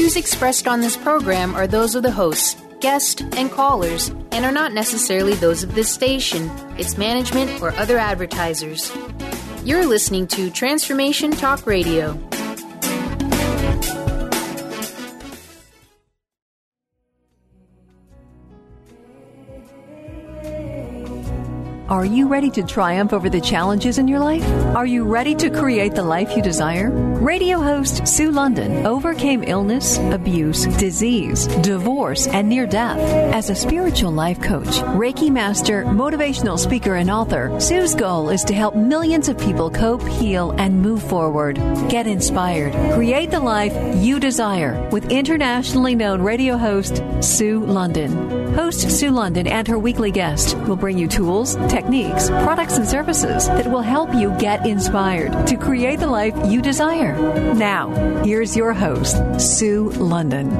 views expressed on this program are those of the hosts, guests, and callers, and are not necessarily those of this station, its management, or other advertisers. You're listening to Transformation Talk Radio. Are you ready to triumph over the challenges in your life? Are you ready to create the life you desire? Radio host Sue London overcame illness, abuse, disease, divorce, and near death. As a spiritual life coach, Reiki master, motivational speaker, and author, Sue's goal is to help millions of people cope, heal, and move forward. Get inspired. Create the life you desire with internationally known radio host Sue London. Host Sue London and her weekly guest will bring you tools, techniques, products, and services that will help you get inspired to create the life you desire. Now, here's your host, Sue London.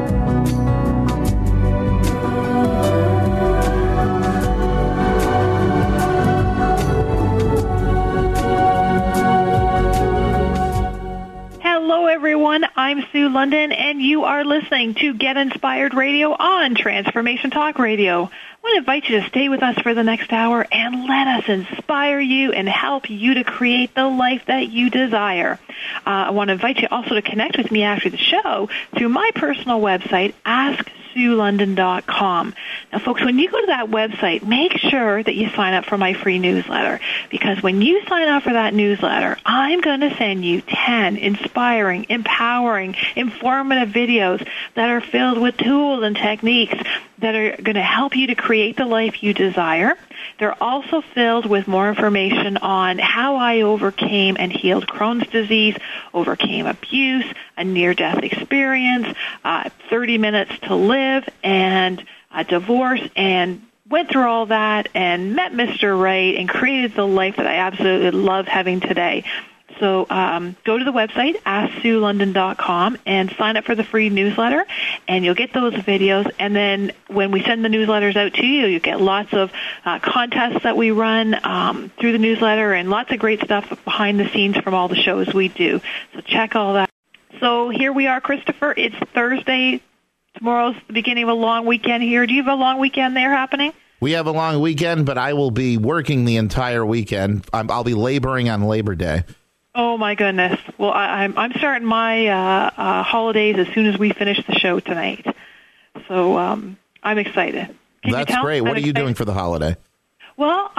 Hello, everyone. I'm Sue London, and you are listening to Get Inspired Radio on Transformation Talk Radio. I want to invite you to stay with us for the next hour and let us inspire you and help you to create the life that you desire. I want to invite you also to connect with me after the show through my personal website, AskSueLondon.com. Now, folks, when you go to that website, make sure that you sign up for my free newsletter, because when you sign up for that newsletter, I'm going to send you 10 inspiring, empowering, informative videos that are filled with tools and techniques that are going to help you to create the life you desire. They're also filled with more information on how I overcame and healed Crohn's disease, overcame abuse, a near-death experience, 30 minutes to live, and a divorce, and went through all that and met Mr. Right and created the life that I absolutely love having today. So go to the website, AskSueLondon.com, and sign up for the free newsletter, and you'll get those videos. And then when we send the newsletters out to you, you get lots of contests that we run through the newsletter and lots of great stuff behind the scenes from all the shows we do. So check all that. So here we are, Christopher. It's Thursday. Tomorrow's the beginning of a long weekend here. Do you have a long weekend there happening? We have a long weekend, but I will be working the entire weekend. I'll be laboring on Labor Day. Oh, my goodness. Well, I'm starting my holidays as soon as we finish the show tonight. So I'm excited. That's great. What are you doing for the holiday? Well,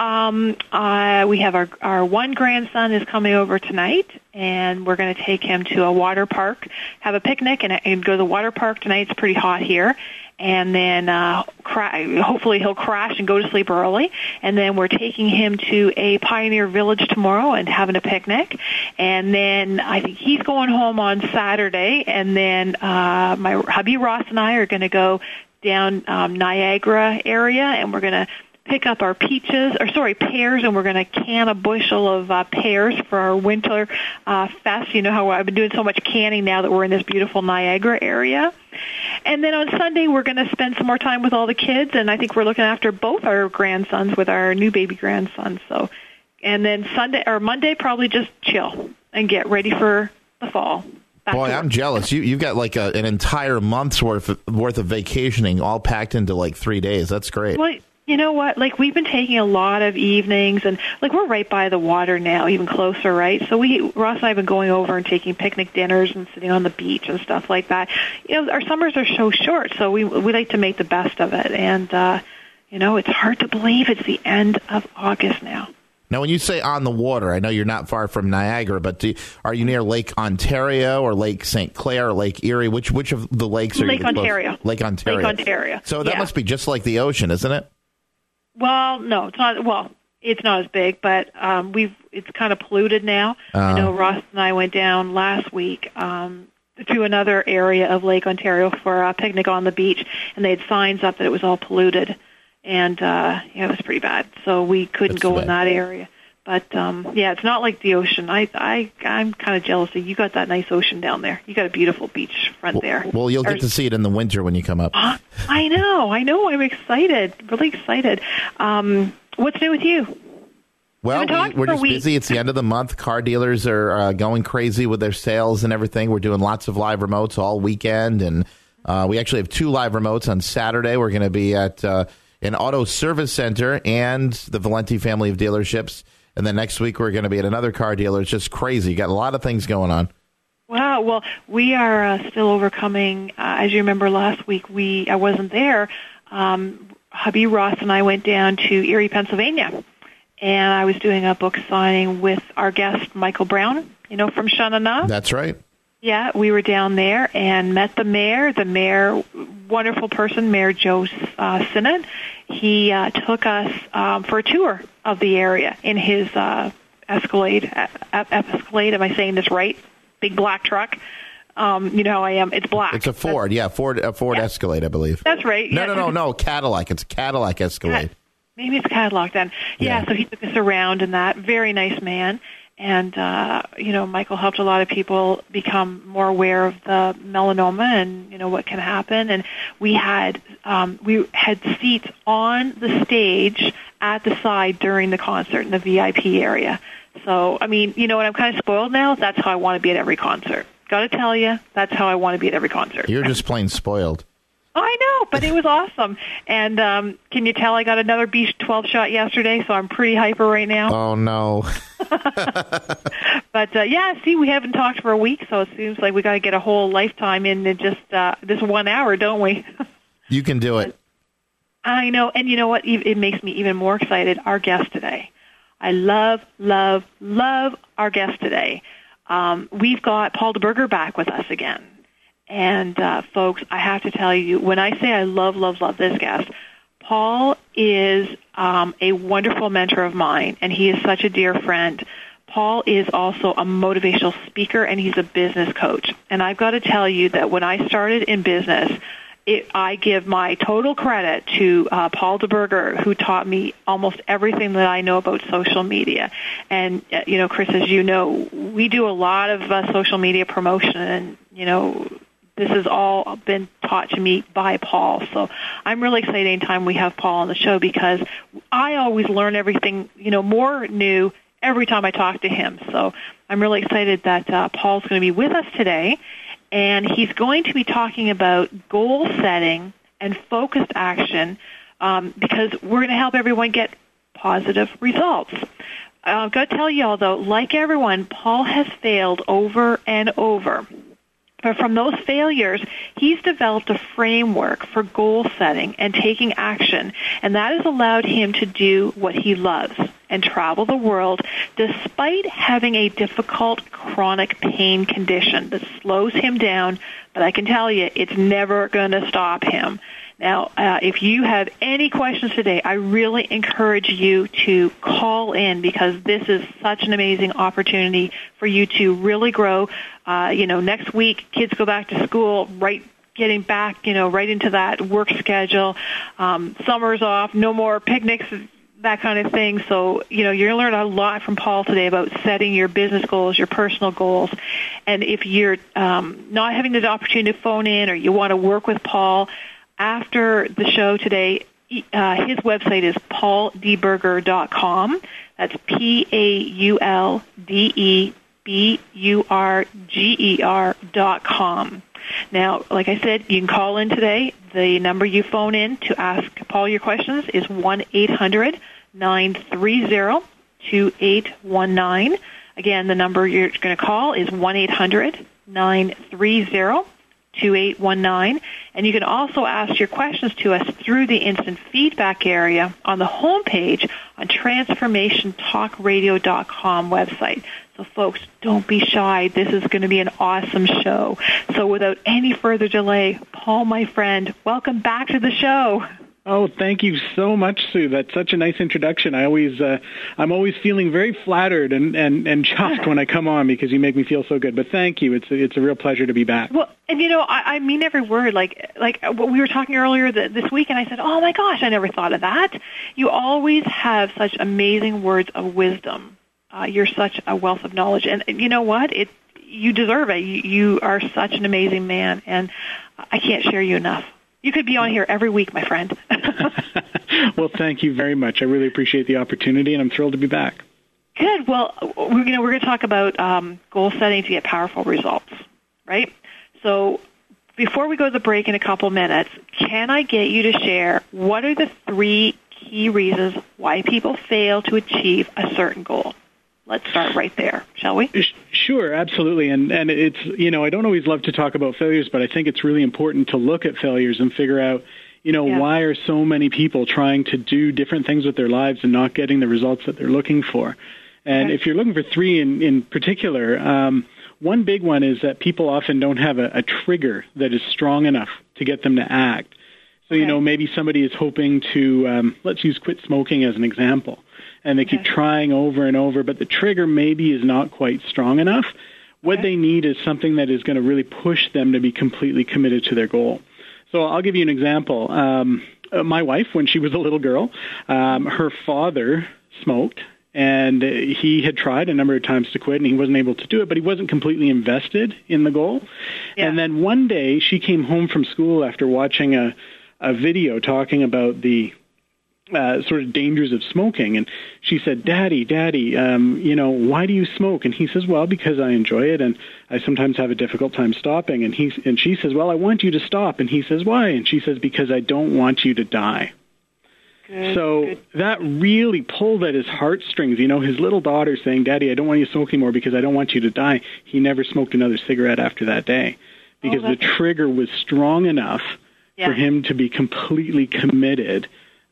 we have our one grandson is coming over tonight, and we're going to take him to a water park, have a picnic, and go to the water park tonight. It's pretty hot here. And then hopefully he'll crash and go to sleep early. And then we're taking him to a Pioneer Village tomorrow and having a picnic. And then I think he's going home on Saturday. And then my hubby Ross and I are going to go down Niagara area, and we're going to pick up our pears, and we're going to can a bushel of pears for our winter fest. You know how I've been doing so much canning now that we're in this beautiful Niagara area. And then on Sunday, we're going to spend some more time with all the kids, and I think we're looking after both our grandsons with our new baby grandson. So, and then Monday, probably just chill and get ready for the fall. Boy, I'm jealous. You've got like an entire month's worth of vacationing all packed into like 3 days. That's great. Well, you know what? Like, we've been taking a lot of evenings, and like we're right by the water now, even closer, right? So Ross and I have been going over and taking picnic dinners and sitting on the beach and stuff like that. You know, our summers are so short, so we like to make the best of it. And you know, it's hard to believe it's the end of August now. Now, when you say on the water, I know you're not far from Niagara, but are you near Lake Ontario or Lake St. Clair or Lake Erie? Which of the lakes are you? Lake Ontario. Lake Ontario. Lake Ontario. So that must be just like the ocean, isn't it? Well, no, it's not. Well, it's not as big, but it's kind of polluted now. I know Ross and I went down last week to another area of Lake Ontario for a picnic on the beach, and they had signs up that it was all polluted, and it was pretty bad. So we couldn't go in that area. But it's not like the ocean. I'm kind of jealous that you got that nice ocean down there. You got a beautiful beach front there. Well, you'll get to see it in the winter when you come up. I know. I'm excited. Really excited. What's new with you? Well, we're just busy. It's the end of the month. Car dealers are going crazy with their sales and everything. We're doing lots of live remotes all weekend, and we actually have 2 live remotes on Saturday. We're going to be at an auto service center and the Valenti family of dealerships. And then next week, we're going to be at another car dealer. It's just crazy. You got a lot of things going on. Wow. Well, we are still overcoming. As you remember last week, I wasn't there. Hubby Ross and I went down to Erie, Pennsylvania, and I was doing a book signing with our guest, Michael Brown, from Shanana. That's right. Yeah, we were down there and met the mayor. The mayor, wonderful person, Mayor Joe Sinnott. He took us for a tour of the area in his Escalade. Escalade, am I saying this right? Big black truck. You know how I am. It's black. It's a Ford. A Ford Escalade, I believe. That's right. No, Cadillac. It's a Cadillac Escalade. Maybe it's Cadillac then. Yeah, so he took us around in that. Very nice man. And, Michael helped a lot of people become more aware of the melanoma and, what can happen. And we had seats on the stage at the side during the concert in the VIP area. So, what, I'm kind of spoiled now. That's how I want to be at every concert. Got to tell you, that's how I want to be at every concert. You're just plain spoiled. I know, but it was awesome. And can you tell I got another B12 shot yesterday, so I'm pretty hyper right now. Oh, no. But, we haven't talked for a week, so it seems like we got to get a whole lifetime in just this 1 hour, don't we? You can do it. I know, and you know what? It makes me even more excited, our guest today. I love, love, love our guest today. We've got Paul DeBurger back with us again. And, folks, I have to tell you, when I say I love, love, love this guest, Paul is a wonderful mentor of mine, and he is such a dear friend. Paul is also a motivational speaker, and he's a business coach. And I've got to tell you that when I started in business, I give my total credit to Paul DeBurger, who taught me almost everything that I know about social media. And, Chris, as you know, we do a lot of social media promotion, and, this has all been taught to me by Paul. So I'm really excited anytime we have Paul on the show because I always learn everything, more new every time I talk to him. So I'm really excited that Paul's going to be with us today. And he's going to be talking about goal setting and focused action because we're going to help everyone get positive results. I've got to tell you all, though, like everyone, Paul has failed over and over. But from those failures, he's developed a framework for goal setting and taking action, and that has allowed him to do what he loves and travel the world despite having a difficult chronic pain condition that slows him down, but I can tell you it's never going to stop him. Now, if you have any questions today, I really encourage you to call in because this is such an amazing opportunity for you to really grow. Next week, kids go back to school, getting back, right into that work schedule. Summer's off, no more picnics, that kind of thing. So, you're going to learn a lot from Paul today about setting your business goals, your personal goals. And if you're not having the opportunity to phone in or you want to work with Paul, after the show today, his website is pauldeburger.com. That's PAULDEBURGER.com. Now, like I said, you can call in today. The number you phone in to ask Paul your questions is 1-800-930-2819. Again, the number you're going to call is 1-800-930-2819. And you can also ask your questions to us through the instant feedback area on the homepage on transformationtalkradio.com website. So, folks, don't be shy. This is going to be an awesome show. So without any further delay, Paul, my friend, welcome back to the show. Oh, thank you so much, Sue. That's such a nice introduction. I'm always feeling very flattered and chuffed when I come on because you make me feel so good. But thank you. It's a real pleasure to be back. Well, and I mean every word. Like we were talking earlier this week, and I said, "Oh my gosh, I never thought of that." You always have such amazing words of wisdom. You're such a wealth of knowledge, and you know what? You deserve it. You are such an amazing man, and I can't share you enough. You could be on here every week, my friend. Well, thank you very much. I really appreciate the opportunity, and I'm thrilled to be back. Good. Well, we're going to talk about goal setting to get powerful results, right? So before we go to the break in a couple minutes, can I get you to share what are the 3 key reasons why people fail to achieve a certain goal? Let's start right there, shall we? Sure, absolutely. And it's, I don't always love to talk about failures, but I think it's really important to look at failures and figure out, why are so many people trying to do different things with their lives and not getting the results that they're looking for? And if you're looking for 3 in particular, one big one is that people often don't have a trigger that is strong enough to get them to act. So, maybe somebody is hoping to, let's use quit smoking as an example, and they keep trying over and over, but the trigger maybe is not quite strong enough. What they need is something that is going to really push them to be completely committed to their goal. So I'll give you an example. My wife, when she was a little girl, her father smoked, and he had tried a number of times to quit, and he wasn't able to do it, but he wasn't completely invested in the goal. Yeah. And then one day she came home from school after watching a video talking about the sort of dangers of smoking. And she said, Daddy, why do you smoke? And he says, well, because I enjoy it, and I sometimes have a difficult time stopping. And she says, well, I want you to stop. And he says, why? And she says, because I don't want you to die. Good. That really pulled at his heartstrings. His little daughter saying, Daddy, I don't want you to smoke anymore because I don't want you to die. He never smoked another cigarette after that day because the trigger was strong enough for him to be completely committed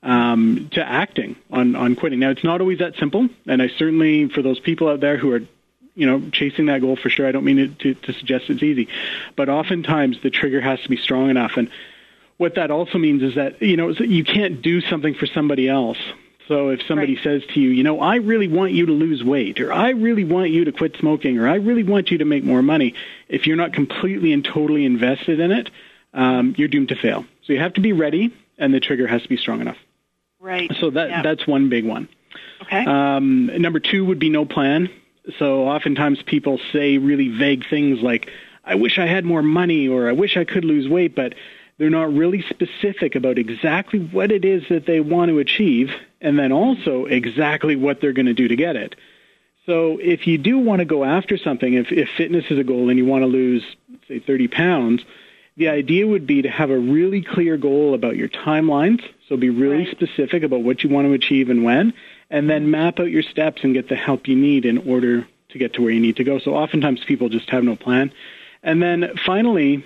to acting on quitting. Now, it's not always that simple, and I certainly, for those people out there who are, chasing that goal, for sure, I don't mean to suggest it's easy, but oftentimes the trigger has to be strong enough. And what that also means is that, you can't do something for somebody else. So if somebody says to you, I really want you to lose weight, or I really want you to quit smoking, or I really want you to make more money, if you're not completely and totally invested in it, you're doomed to fail. So you have to be ready, and the trigger has to be strong enough. Right. So that's one big one. Okay. Number 2 would be no plan. So oftentimes people say really vague things like, I wish I had more money, or I wish I could lose weight, but they're not really specific about exactly what it is that they want to achieve, and then also exactly what they're going to do to get it. So if you do want to go after something, if fitness is a goal and you want to lose, say, 30 pounds, the idea would be to have a really clear goal about your timelines, so be really specific about what you want to achieve and when, and then map out your steps and get the help you need in order to get to where you need to go. So oftentimes people just have no plan. And then finally,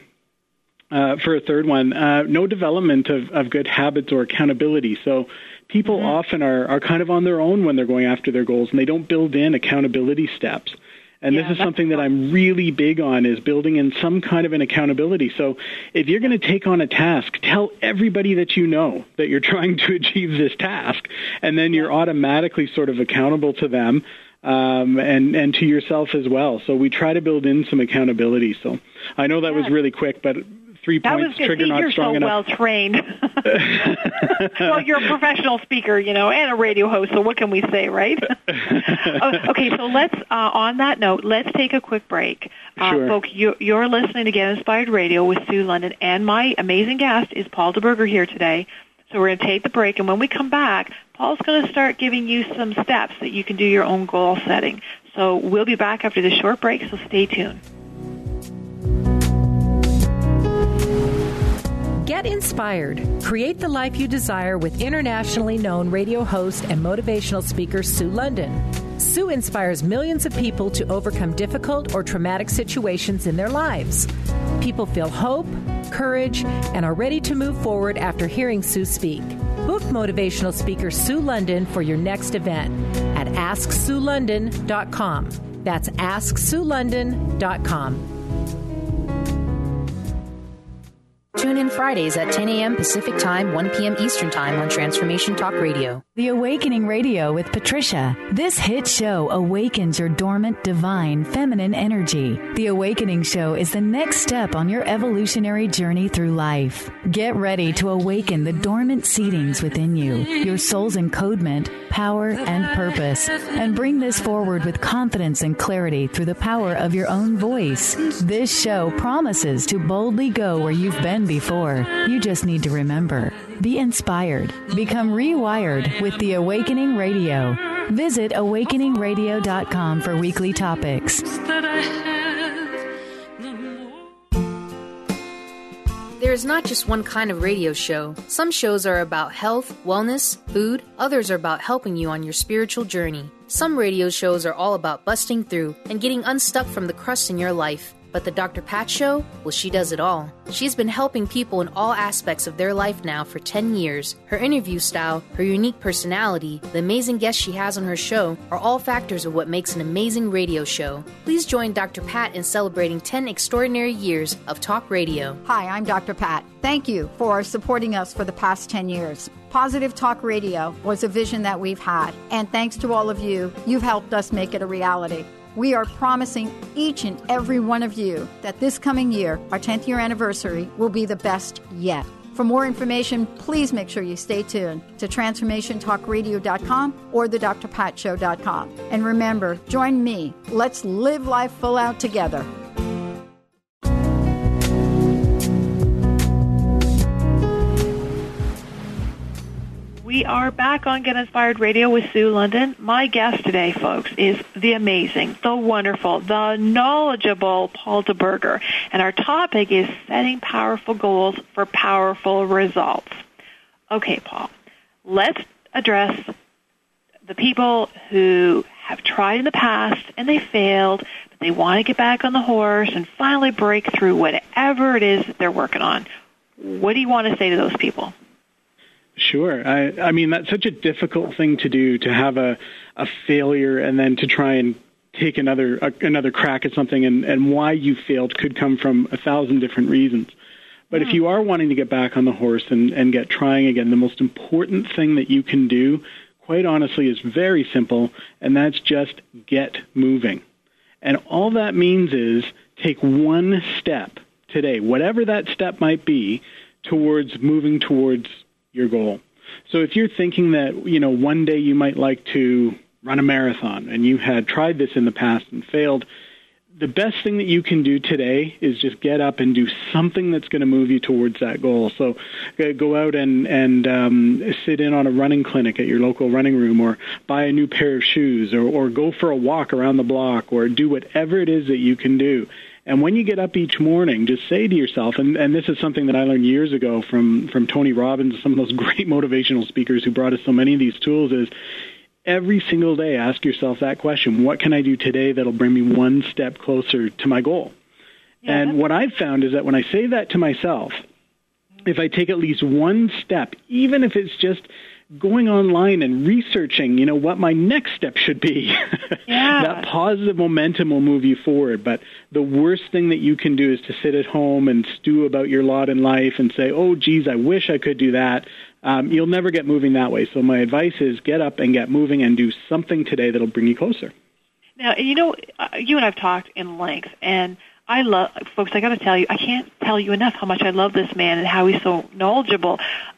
for a third one, no development of good habits or accountability. So people often are kind of on their own when they're going after their goals, and they don't build in accountability steps. And this is something that I'm really big on, is building in some kind of an accountability. So if you're going to take on a task, tell everybody that you know that you're trying to achieve this task, and then you're automatically sort of accountable to them and to yourself as well. So we try to build in some accountability. So I know that was really quick, but 3 points, trigger not strong enough. You're so well trained. Well, you're a professional speaker, and a radio host, so what can we say, right? Okay, so let's, on that note, let's take a quick break. Sure. Folks, you're listening to Get Inspired Radio with Sue London, and my amazing guest is Paul DeBurger here today. So we're going to take the break, and when we come back, Paul's going to start giving you some steps that you can do your own goal setting. So we'll be back after this short break, so stay tuned. Get inspired. Create the life you desire with internationally known radio host and motivational speaker Sue London. Sue inspires millions of people to overcome difficult or traumatic situations in their lives. People feel hope, courage, and are ready to move forward after hearing Sue speak. Book motivational speaker Sue London for your next event at AskSueLondon.com. That's AskSueLondon.com. Tune in Fridays at 10 a.m. Pacific Time, 1 p.m. Eastern Time on Transformation Talk Radio. The Awakening Radio with Patricia. This hit show awakens your dormant, divine, feminine energy. The Awakening Show is the next step on your evolutionary journey through life. Get ready to awaken the dormant seedings within you, your soul's encodement, power, and purpose, and bring this forward with confidence and clarity through the power of your own voice. This show promises to boldly go where you've been before. You just need to remember. Be inspired. Become rewired with The Awakening Radio. Visit awakeningradio.com for weekly topics. There is not just one kind of radio show. Some shows are about health, wellness, food. Others are about helping you on your spiritual journey. Some radio shows are all about busting through and getting unstuck from the crust in your life. But the Dr. Pat Show? Well, she does it all. She's been helping people in all aspects of their life now for 10 years. Her interview style, her unique personality, the amazing guests she has on her show are all factors of what makes an amazing radio show. Please join Dr. Pat in celebrating 10 extraordinary years of talk radio. Hi, I'm Dr. Pat. Thank you for supporting us for the past 10 years. Positive Talk Radio was a vision that we've had, and thanks to all of you, you've helped us make it a reality. We are promising each and every one of you that this coming year, our 10th year anniversary, will be the best yet. For more information, please make sure you stay tuned to TransformationTalkRadio.com or thedrpatshow.com. And remember, join me. Let's live life full out together. We are back on Get Inspired Radio with Sue London. My guest today, folks, is the amazing, the wonderful, the knowledgeable Paul DeBurger. And our topic is setting powerful goals for powerful results. Okay, Paul, let's address the people who have tried in the past and they failed, but they want to get back on the horse and finally break through whatever it is that they're working on. What do you want to say to those people? Sure. I mean, that's such a difficult thing to do, to have a failure and then to try and take another crack at something, and why you failed could come from 1,000 different reasons. But if you are wanting to get back on the horse and get trying again, the most important thing that you can do, quite honestly, is very simple, and that's just get moving. And all that means is take one step today, whatever that step might be, towards moving towards your goal. So if you're thinking that, one day you might like to run a marathon and you had tried this in the past and failed, the best thing that you can do today is just get up and do something that's going to move you towards that goal. So go out and sit in on a running clinic at your local running room, or buy a new pair of shoes, or go for a walk around the block, or do whatever it is that you can do. And when you get up each morning, just say to yourself, and this is something that I learned years ago from Tony Robbins, some of those great motivational speakers who brought us so many of these tools, is every single day ask yourself that question: what can I do today that'll bring me one step closer to my goal? Yeah. And what I've found is that when I say that to myself, if I take at least one step, even if it's just going online and researching, what my next step should be, that positive momentum will move you forward. But the worst thing that you can do is to sit at home and stew about your lot in life and say, oh, geez, I wish I could do that. You'll never get moving that way. So my advice is get up and get moving and do something today that'll bring you closer. Now, you and I've talked in length, and I love, folks, I got to tell you, I can't tell you enough how much I love this man and how he's so knowledgeable.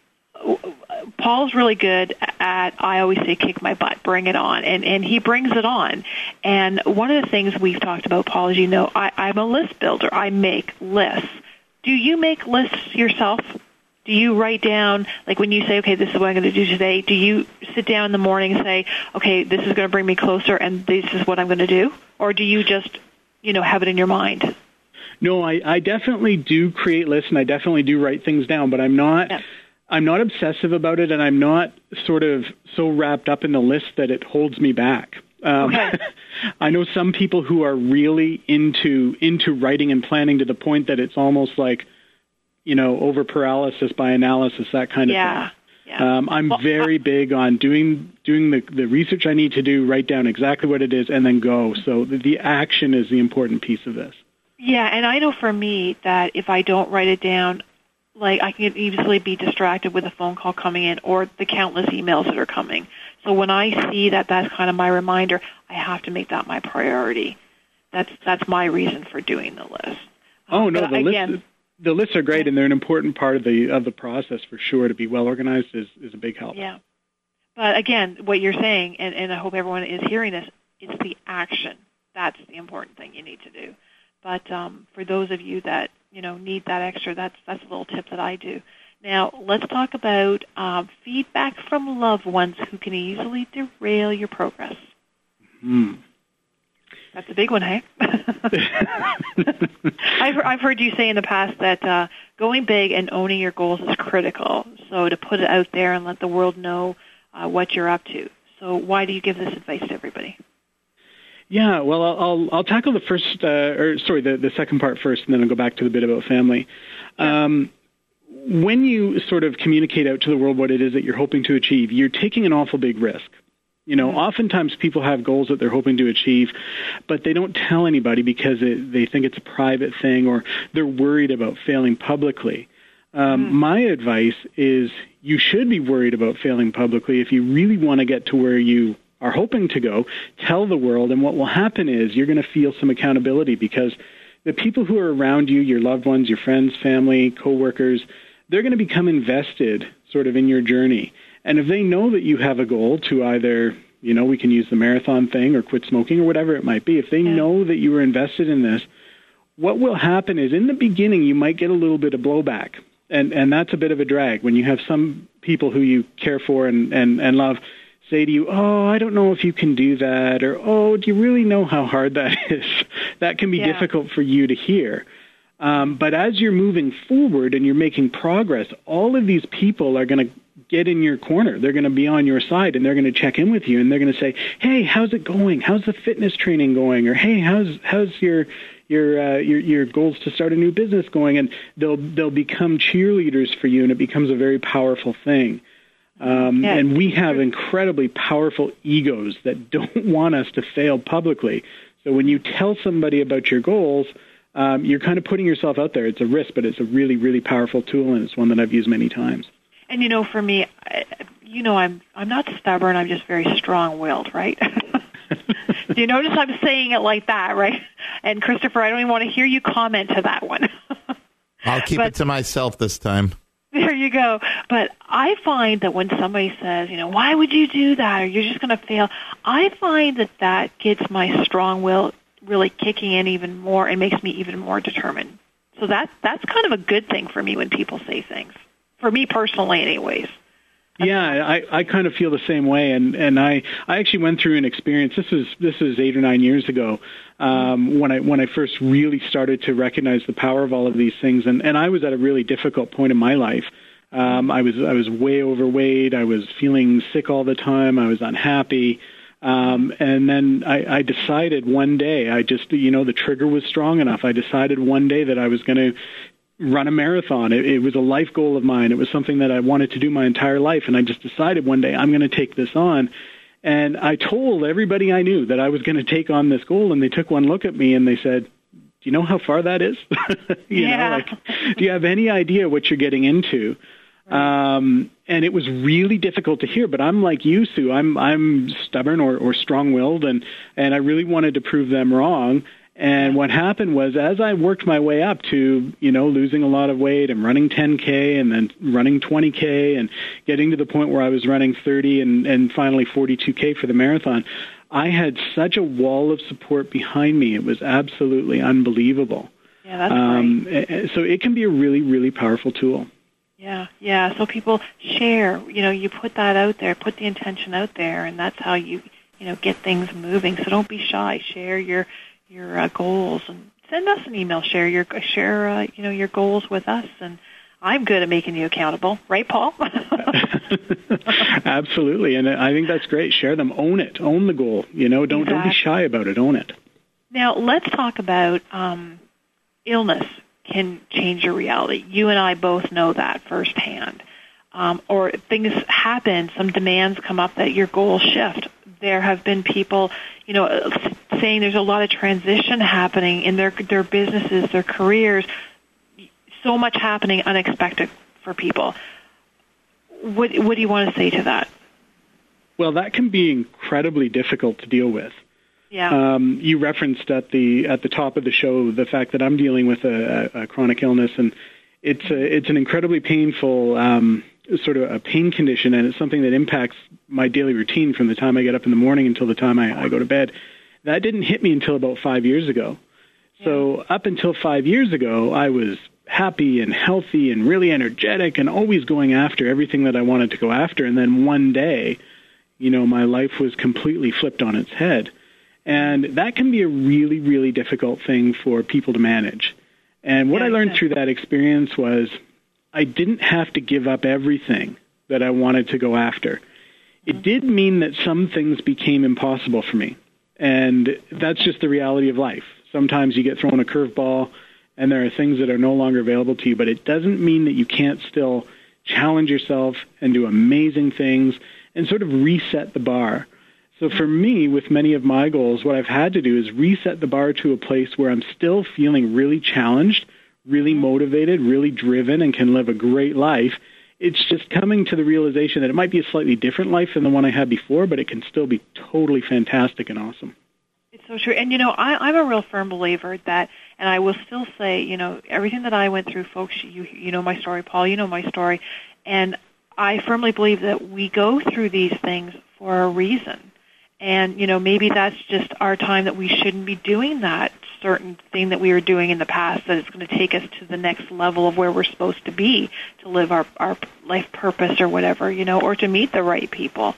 Paul's really good at, I always say, kick my butt, bring it on, and he brings it on. And one of the things we've talked about, Paul, as you know, I'm a list builder. I make lists. Do you make lists yourself? Do you write down, like when you say, okay, this is what I'm going to do today, do you sit down in the morning and say, okay, this is going to bring me closer and this is what I'm going to do? Or do you just, have it in your mind? No, I definitely do create lists and I definitely do write things down, but I'm not... Yeah. I'm not obsessive about it, and I'm not sort of so wrapped up in the list that it holds me back. Okay. I know some people who are really into writing and planning to the point that it's almost like, over paralysis by analysis, that kind of thing. Yeah. I'm very big on doing the research I need to do, write down exactly what it is, and then go. So the action is the important piece of this. Yeah, and I know for me that if I don't write it down, like I can easily be distracted with a phone call coming in or the countless emails that are coming. So when I see that that's kind of my reminder, I have to make that my priority. That's my reason for doing the list. Oh no, the lists are great, and they're an important part of the process for sure. To be well organized is a big help. Yeah, but again, what you're saying, and I hope everyone is hearing this, it's the action. That's the important thing you need to do. But for those of you that need that extra, that's a little tip that I do. Now, let's talk about feedback from loved ones who can easily derail your progress. That's a big one, hey? I've heard you say in the past that going big and owning your goals is critical. So to put it out there and let the world know what you're up to. So why do you give this advice to everybody? Yeah, well, I'll tackle the second part first, and then I'll go back to the bit about family. Yeah. When you sort of communicate out to the world what it is that you're hoping to achieve, you're taking an awful big risk. Oftentimes people have goals that they're hoping to achieve, but they don't tell anybody because they think it's a private thing or they're worried about failing publicly. My advice is you should be worried about failing publicly. If you really want to get to where you are hoping to go, tell the world, and what will happen is you're going to feel some accountability because the people who are around you, your loved ones, your friends, family, coworkers, they're going to become invested sort of in your journey. And if they know that you have a goal to either, we can use the marathon thing or quit smoking or whatever it might be, if they know that you are invested in this, what will happen is in the beginning you might get a little bit of blowback. And that's a bit of a drag when you have some people who you care for and love say to you, oh, I don't know if you can do that, or, oh, do you really know how hard that is? That can be difficult for you to hear. But as you're moving forward and you're making progress, all of these people are going to get in your corner. They're going to be on your side, and they're going to check in with you, and they're going to say, hey, how's it going? How's the fitness training going? Or, hey, how's your goals to start a new business going? And they'll become cheerleaders for you, and it becomes a very powerful thing. And we have incredibly powerful egos that don't want us to fail publicly. So when you tell somebody about your goals, you're kind of putting yourself out there. It's a risk, but it's a really, really powerful tool, and it's one that I've used many times. And, for me, I'm not stubborn. I'm just very strong-willed, right? Do you notice I'm saying it like that, right? And, Christopher, I don't even want to hear you comment to that one. I'll keep it to myself this time. There you go. But I find that when somebody says, why would you do that, or you're just going to fail, I find that gets my strong will really kicking in even more and makes me even more determined. So that's kind of a good thing for me when people say things. For me personally, anyways. Yeah, I kind of feel the same way, and I actually went through an experience. This is 8 or 9 years ago when I first really started to recognize the power of all of these things, and I was at a really difficult point in my life. I was way overweight. I was feeling sick all the time. I was unhappy. And then I decided one day, the trigger was strong enough. I decided one day that I was going to run a marathon. It was a life goal of mine. It was something that I wanted to do my entire life. And I just decided one day I'm going to take this on. And I told everybody I knew that I was going to take on this goal. And they took one look at me and they said, do you know how far that is? Do you have any idea what you're getting into? And it was really difficult to hear, but I'm like you, Sue. I'm stubborn or strong-willed, and I really wanted to prove them wrong. And what happened was, as I worked my way up to, losing a lot of weight and running 10K and then running 20K and getting to the point where I was running 30 and finally 42K for the marathon, I had such a wall of support behind me. It was absolutely unbelievable. Yeah, that's great. So it can be a really, really powerful tool. Yeah. So people share, you put that out there, put the intention out there, and that's how you get things moving. So don't be shy. Share your goals and send us an email. Share your goals with us, and I'm good at making you accountable, right, Paul? Absolutely, and I think that's great. Share them, own it, own the goal. Don't be shy about it, own it. Now let's talk about illness can change your reality. You and I both know that firsthand. Or things happen, some demands come up that your goals shift. There have been people, saying there's a lot of transition happening in their businesses, their careers, so much happening unexpected for people. What do you want to say to that? Well, that can be incredibly difficult to deal with. Yeah. You referenced at the top of the show the fact that I'm dealing with a chronic illness, and it's an incredibly painful sort of a pain condition, and it's something that impacts my daily routine from the time I get up in the morning until the time I go to bed. That didn't hit me until about 5 years ago. So up until 5 years ago, I was happy and healthy and really energetic and always going after everything that I wanted to go after. And then one day, my life was completely flipped on its head. And that can be a really, really difficult thing for people to manage. And what I learned through that experience was I didn't have to give up everything that I wanted to go after. It did mean that some things became impossible for me. And that's just the reality of life. Sometimes you get thrown a curveball and there are things that are no longer available to you, but it doesn't mean that you can't still challenge yourself and do amazing things and sort of reset the bar. So for me, with many of my goals, what I've had to do is reset the bar to a place where I'm still feeling really challenged, really motivated, really driven, and can live a great life. It's just coming to the realization that it might be a slightly different life than the one I had before, but it can still be totally fantastic and awesome. It's so true. And, I'm a real firm believer that, and I will still say, everything that I went through, folks, you know my story, Paul, you know my story, and I firmly believe that we go through these things for a reason. And, maybe that's just our time that we shouldn't be doing that certain thing that we were doing in the past, that it's going to take us to the next level of where we're supposed to be to live our life purpose or whatever, or to meet the right people.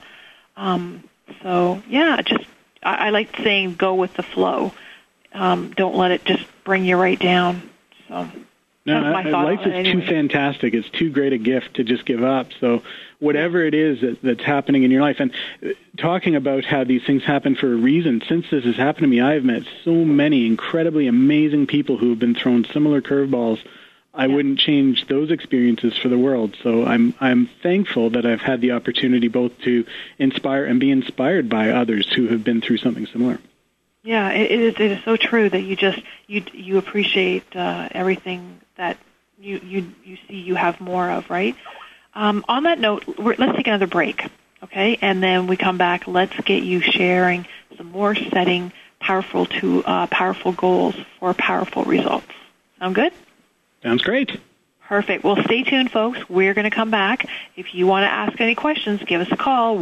I like saying go with the flow. Don't let it just bring you right down. So life is too fantastic. It's too great a gift to just give up. So whatever it is that's happening in your life, and talking about how these things happen for a reason, since this has happened to me, I have met so many incredibly amazing people who have been thrown similar curveballs. I wouldn't change those experiences for the world. So I'm thankful that I've had the opportunity both to inspire and be inspired by others who have been through something similar. Yeah, it is so true that you appreciate everything that you see you have more of, right? On that note, let's take another break, okay? And then we come back. Let's get you sharing some more setting powerful goals for powerful results. Sound good? Sounds great. Perfect. Well, stay tuned, folks. We're going to come back. If you want to ask any questions, give us a call,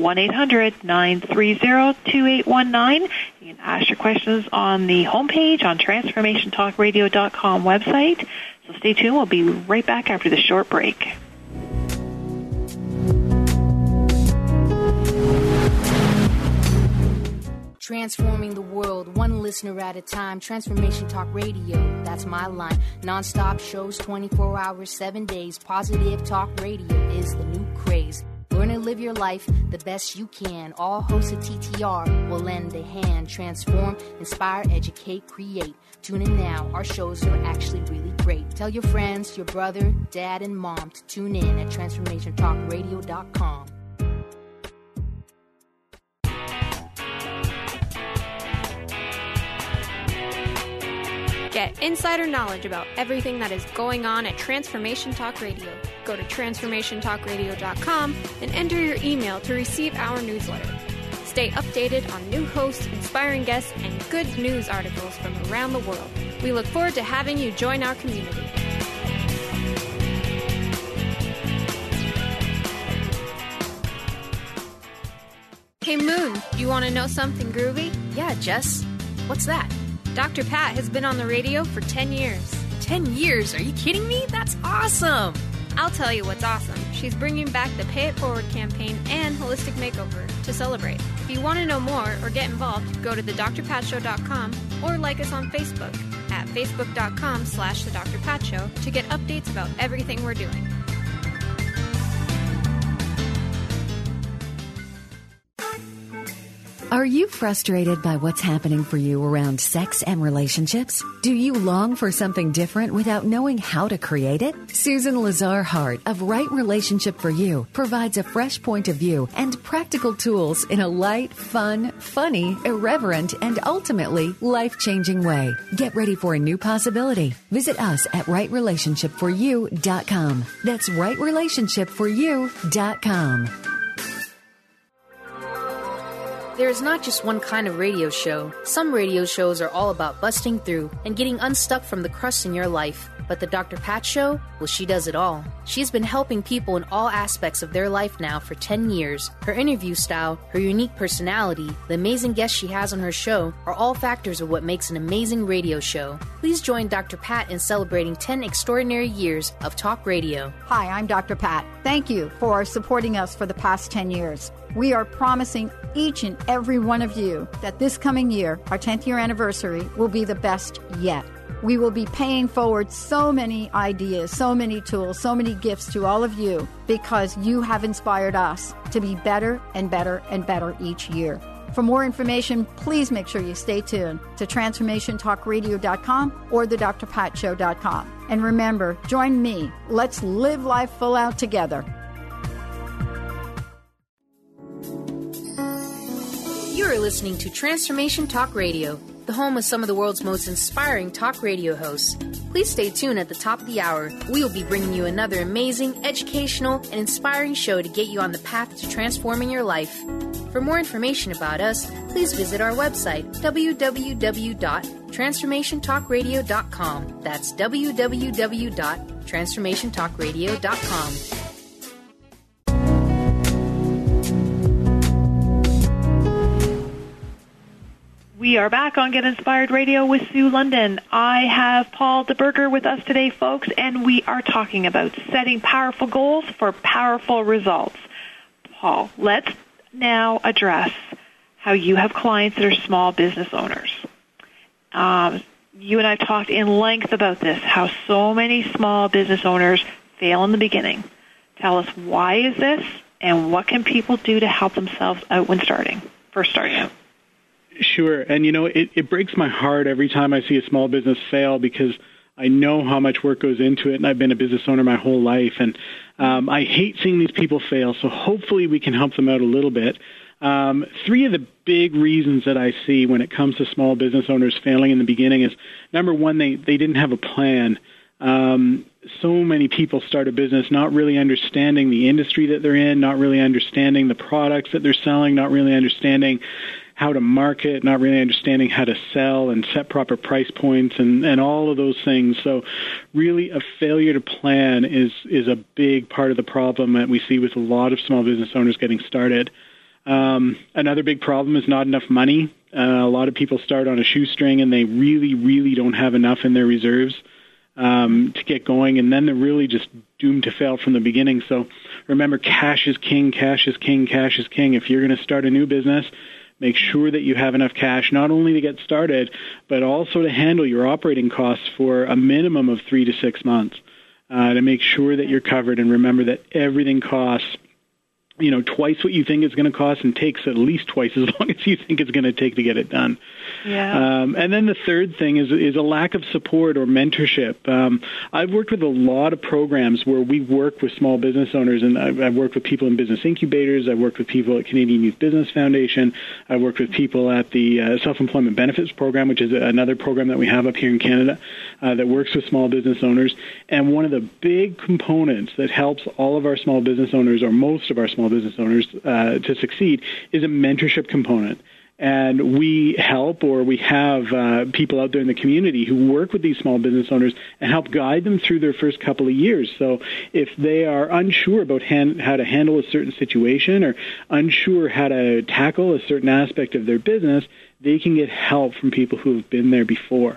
1-800-930-2819. You can ask your questions on the homepage on TransformationTalkRadio.com website. So stay tuned. We'll be right back after the short break. Transforming the world, one listener at a time. Transformation Talk Radio, that's my line. Non-stop shows, 24 hours, 7 days. Positive Talk Radio is the new craze. Learn and live your life the best you can. All hosts of TTR will lend a hand. Transform, inspire, educate, create. Tune in now. Our shows are actually really great. Tell your friends, your brother, dad, and mom to tune in at TransformationTalkRadio.com. Get insider knowledge about everything that is going on at Transformation Talk Radio. Go to TransformationTalkRadio.com and enter your email to receive our newsletter. Stay updated on new hosts, inspiring guests, and good news articles from around the world. We look forward to having you join our community. Hey Moon, you want to know something groovy? Yeah, Jess. What's that? Dr. Pat has been on the radio for 10 years. 10 years? Are you kidding me? That's awesome! I'll tell you what's awesome. She's bringing back the Pay It Forward campaign and Holistic Makeover to celebrate. If you want to know more or get involved, go to thedrpatshow.com or like us on Facebook at facebook.com/The Dr. Pat Show to get updates about everything we're doing. Are you frustrated by what's happening for you around sex and relationships? Do you long for something different without knowing how to create it? Susan Lazar-Hart of Right Relationship for You provides a fresh point of view and practical tools in a light, fun, funny, irreverent, and ultimately life-changing way. Get ready for a new possibility. Visit us at rightrelationshipforyou.com. That's rightrelationshipforyou.com. There is not just one kind of radio show. Some radio shows are all about busting through and getting unstuck from the crust in your life. But the Dr. Pat Show? Well, she does it all. She's been helping people in all aspects of their life now for 10 years. Her interview style, her unique personality, the amazing guests she has on her show are all factors of what makes an amazing radio show. Please join Dr. Pat in celebrating 10 extraordinary years of talk radio. Hi, I'm Dr. Pat. Thank you for supporting us for the past 10 years. We are promising each and every one of you that this coming year, our 10th year anniversary, will be the best yet. We will be paying forward so many ideas, so many tools, so many gifts to all of you because you have inspired us to be better and better and better each year. For more information, please make sure you stay tuned to TransformationTalkRadio.com or thedrpatshow.com. And remember, join me. Let's live life full out together. You are listening to Transformation Talk Radio, the home of some of the world's most inspiring talk radio hosts. Please stay tuned at the top of the hour. We will be bringing you another amazing, educational, and inspiring show to get you on the path to transforming your life. For more information about us, please visit our website, www.transformationtalkradio.com. That's www.transformationtalkradio.com. We are back on Get Inspired Radio with Sue London. I have Paul DeBerger with us today, folks, and we are talking about setting powerful goals for powerful results. Paul, let's now address how you have clients that are small business owners. You and I talked in length about this, how so many small business owners fail in the beginning. Tell us, why is this, and what can people do to help themselves out when first starting out? Sure. And, it breaks my heart every time I see a small business fail because I know how much work goes into it, and I've been a business owner my whole life. And I hate seeing these people fail, so hopefully we can help them out a little bit. Three of the big reasons that I see when it comes to small business owners failing in the beginning is, number one, they didn't have a plan. So many people start a business not really understanding the industry that they're in, not really understanding the products that they're selling, not really understanding how to market, not really understanding how to sell and set proper price points and all of those things. So really a failure to plan is a big part of the problem that we see with a lot of small business owners getting started. Another big problem is not enough money. A lot of people start on a shoestring and they really, really don't have enough in their reserves to get going, and then they're really just doomed to fail from the beginning. So remember, cash is king, cash is king, cash is king. If you're going to start a new business, make sure that you have enough cash, not only to get started, but also to handle your operating costs for a minimum of 3 to 6 months, to make sure that you're covered. And remember that everything costs, twice what you think it's going to cost and takes at least twice as long as you think it's going to take to get it done. Yeah. And then the third thing is a lack of support or mentorship. I've worked with a lot of programs where we work with small business owners, and I've worked with people in business incubators. I've worked with people at Canadian Youth Business Foundation. I've worked with people at the Self-Employment Benefits Program, which is another program that we have up here in Canada that works with small business owners. And one of the big components that helps all of our small business owners, or most of our small business owners, to succeed is a mentorship component. And we help, or we have people out there in the community who work with these small business owners and help guide them through their first couple of years. So if they are unsure about how to handle a certain situation or unsure how to tackle a certain aspect of their business, they can get help from people who have been there before.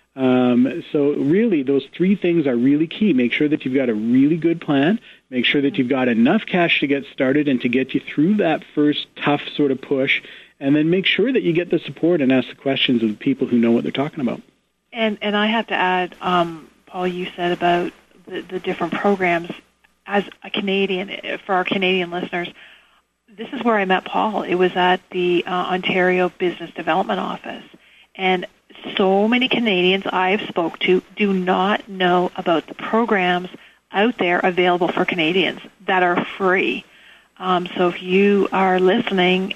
So really, those three things are really key. Make sure that you've got a really good plan. Make sure that you've got enough cash to get started and to get you through that first tough sort of push. And then make sure that you get the support and ask the questions of the people who know what they're talking about. And I have to add, Paul, you said about the different programs. As a Canadian, for our Canadian listeners, this is where I met Paul. It was at the Ontario Business Development Office. And so many Canadians I've spoke to do not know about the programs out there available for Canadians that are free. So if you are listening,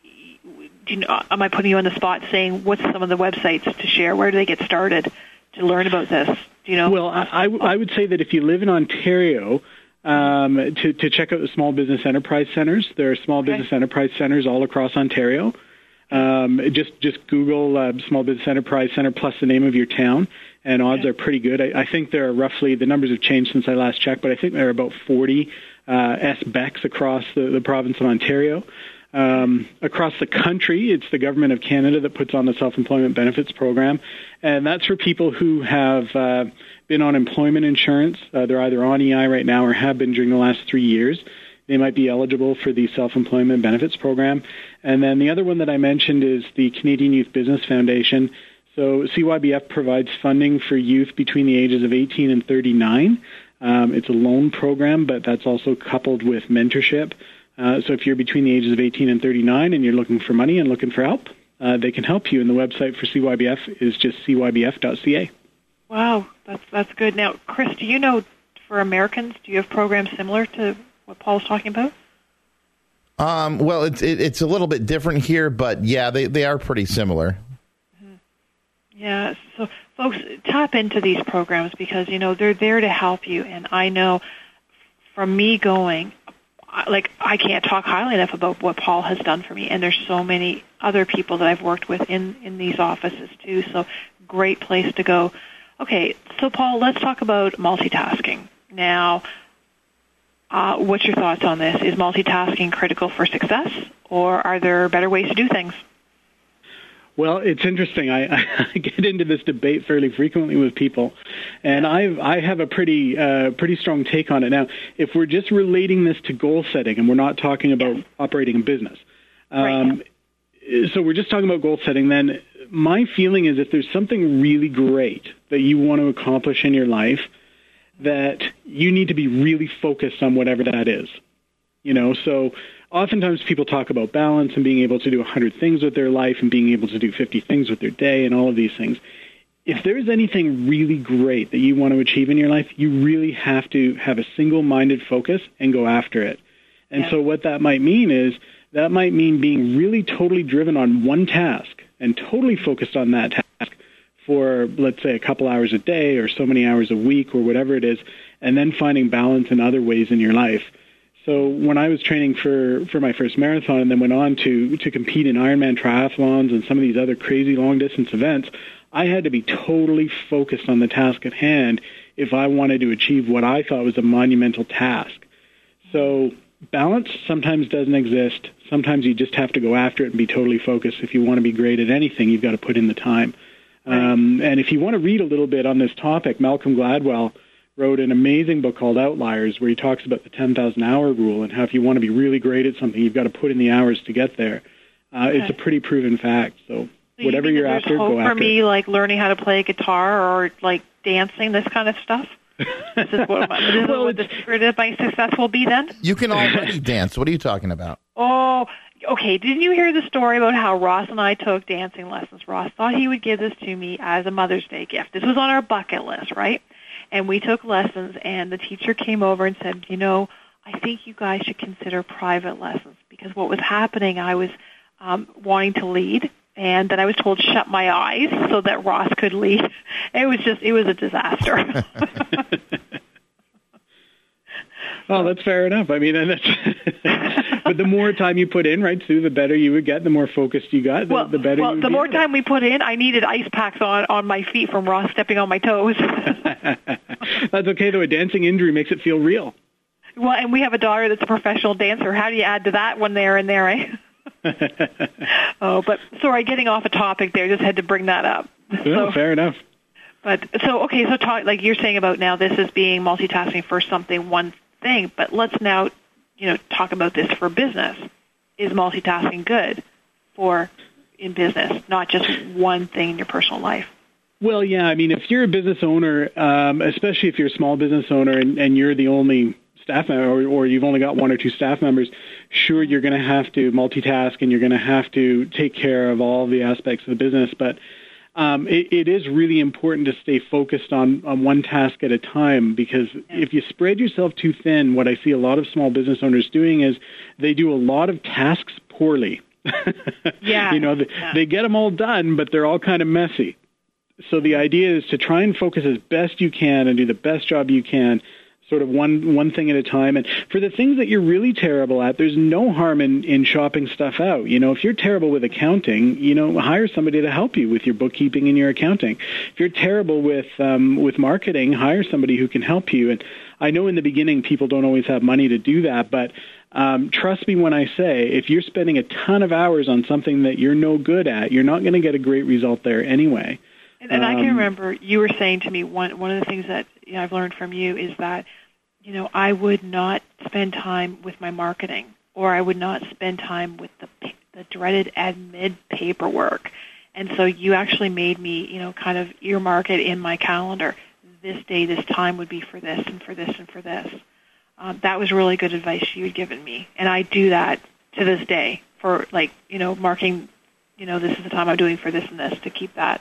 am I putting you on the spot saying what's some of the websites to share? Where do they get started to learn about this? Do you know? Well, I would say that if you live in Ontario, to check out the Small Business Enterprise Centers. There are Small Business Enterprise Centers all across Ontario. Just Google Small Business Enterprise Center plus the name of your town, and odds are pretty good. I think there are roughly, the numbers have changed since I last checked, but I think there are about 40 SBECs across the province of Ontario. Across the country, it's the Government of Canada that puts on the Self-Employment Benefits Program, and that's for people who have been on employment insurance. They're either on EI right now or have been during the last 3 years. They might be eligible for the Self-Employment Benefits Program. And then the other one that I mentioned is the Canadian Youth Business Foundation. So CYBF provides funding for youth between the ages of 18 and 39. It's a loan program, but that's also coupled with mentorship. So if you're between the ages of 18 and 39 and you're looking for money and looking for help, they can help you. And the website for CYBF is just cybf.ca. Wow, that's good. Now, Chris, do you know, for Americans, do you have programs similar to what Paul's talking about? Well, it's a little bit different here, but yeah, they are pretty similar. Mm-hmm. Yeah, so folks, tap into these programs because, they're there to help you. And I know from me going, I can't talk highly enough about what Paul has done for me. And there's so many other people that I've worked with in these offices too. So great place to go. Okay, so Paul, let's talk about multitasking. Now, what's your thoughts on this? Is multitasking critical for success, or are there better ways to do things? Well, it's interesting. I get into this debate fairly frequently with people, and I have a pretty strong take on it. Now, if we're just relating this to goal setting, and we're not talking about operating a business, so we're just talking about goal setting, then my feeling is if there's something really great that you want to accomplish in your life, that you need to be really focused on whatever that is. So oftentimes people talk about balance and being able to do 100 things with their life and being able to do 50 things with their day and all of these things. If there's anything really great that you want to achieve in your life, you really have to have a single-minded focus and go after it. And so what that might mean is, that might mean being really totally driven on one task and totally focused on that task for, let's say, a couple hours a day or so many hours a week or whatever it is, and then finding balance in other ways in your life. So when I was training for my first marathon and then went on to compete in Ironman triathlons and some of these other crazy long-distance events, I had to be totally focused on the task at hand if I wanted to achieve what I thought was a monumental task. So balance sometimes doesn't exist. Sometimes you just have to go after it and be totally focused. If you want to be great at anything, you've got to put in the time. And if you want to read a little bit on this topic, Malcolm Gladwell wrote an amazing book called Outliers, where he talks about the 10,000-hour rule and how if you want to be really great at something, you've got to put in the hours to get there. It's a pretty proven fact. So whatever you're after, go after. For me, like learning how to play guitar or like dancing, this kind of stuff. This is what the secret of my success will be then? You can already dance. What are you talking about? Oh, okay. Didn't you hear the story about how Ross and I took dancing lessons? Ross thought he would give this to me as a Mother's Day gift. This was on our bucket list, right? And we took lessons, and the teacher came over and said, I think you guys should consider private lessons, because what was happening, I was wanting to lead, and then I was told to shut my eyes so that Ross could lead. It was a disaster. Well, that's fair enough. I mean, but the more time you put in, right, Sue, the better you would get, the more focused you got, the better you would the more time we put in, I needed ice packs on my feet from Ross stepping on my toes. That's okay, though. A dancing injury makes it feel real. Well, and we have a daughter that's a professional dancer. How do you add to that when they're in there, eh? Oh, but sorry, getting off a topic there. Just had to bring that up. No, fair enough. But so talk like you're saying about now. This is being multitasking for one thing. But let's now, talk about this for business. Is multitasking good in business, not just one thing in your personal life? Well, yeah. I mean, if you're a business owner, especially if you're a small business owner and you're the only staff member, or you've only got one or two staff members, sure, you're going to have to multitask and you're going to have to take care of all the aspects of the business. But it is really important to stay focused on one task at a time, because if you spread yourself too thin, what I see a lot of small business owners doing is they do a lot of tasks poorly. They get them all done, but they're all kind of messy. So the idea is to try and focus as best you can and do the best job you can sort of one thing at a time. And for the things that you're really terrible at, there's no harm in shopping stuff out. If you're terrible with accounting, hire somebody to help you with your bookkeeping and your accounting. If you're terrible with marketing, hire somebody who can help you. And I know in the beginning people don't always have money to do that, but trust me when I say, if you're spending a ton of hours on something that you're no good at, you're not going to get a great result there anyway. And I can remember you were saying to me, one of the things that I've learned from you is that, I would not spend time with my marketing, or I would not spend time with the dreaded admin paperwork. And so you actually made me, kind of earmark it in my calendar. This day, this time would be for this and for this and for this. That was really good advice you had given me. And I do that to this day for, marking, this is the time I'm doing for this and this, to keep that.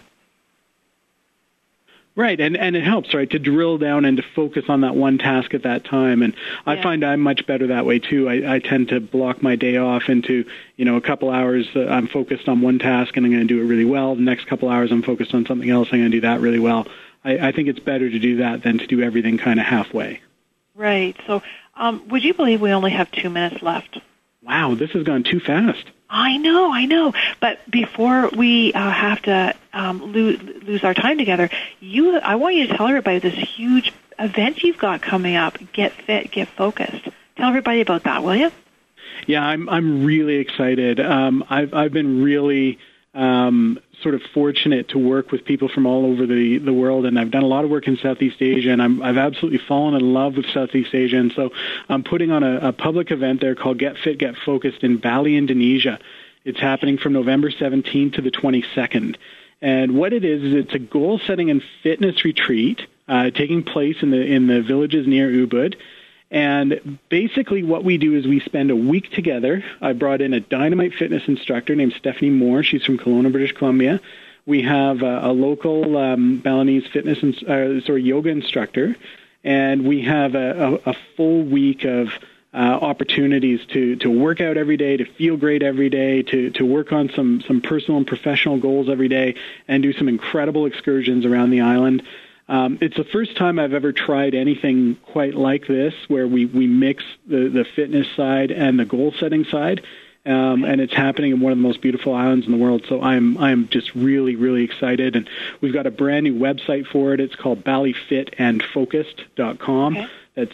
Right, and it helps, right, to drill down and to focus on that one task at that time. And I find I'm much better that way, too. I tend to block my day off into, a couple hours I'm focused on one task and I'm going to do it really well. The next couple hours I'm focused on something else, I'm going to do that really well. I think it's better to do that than to do everything kind of halfway. Right. So would you believe we only have 2 minutes left? Wow, this has gone too fast. I know. But before we have to lose our time together, I want you to tell everybody this huge event you've got coming up. Get Fit, Get Focused. Tell everybody about that, will you? Yeah, I'm really excited. I've been really sort of fortunate to work with people from all over the world, and I've done a lot of work in Southeast Asia, and I've absolutely fallen in love with Southeast Asia, and so I'm putting on a public event there called Get Fit, Get Focused in Bali, Indonesia. It's happening from November 17th to the 22nd, and what it is it's a goal-setting and fitness retreat taking place in the villages near Ubud. And basically what we do is we spend a week together. I brought in a dynamite fitness instructor named Stephanie Moore. She's from Kelowna, British Columbia. We have a local Balinese yoga instructor. And we have a full week of opportunities to work out every day, to feel great every day, to work on some personal and professional goals every day, and do some incredible excursions around the island. It's the first time I've ever tried anything quite like this, where we mix the fitness side and the goal-setting side, and it's happening in one of the most beautiful islands in the world. So I'm just really, really excited, and we've got a brand new website for it. It's called balifitandfocused.com. Okay. That's